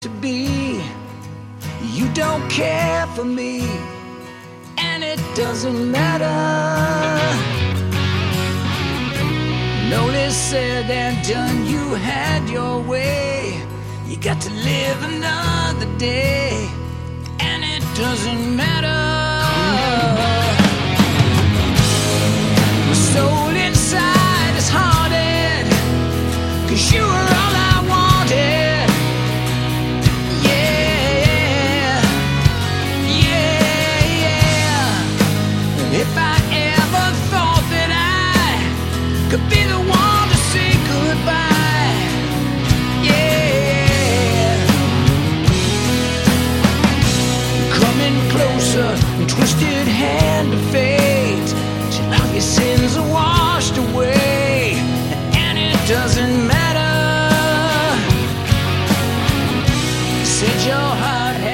to be. You don't care for me, and it doesn't matter. No less said than done, you had your way. You got to live another day, and it doesn't matter. My soul inside is haunted, 'cause you were all I wanted. Yeah, yeah, yeah. If I ever thought that I could be the one to say goodbye, yeah. Coming closer, twisted hand of fate, till all your sins are washed away, and it doesn't matter. Said your heart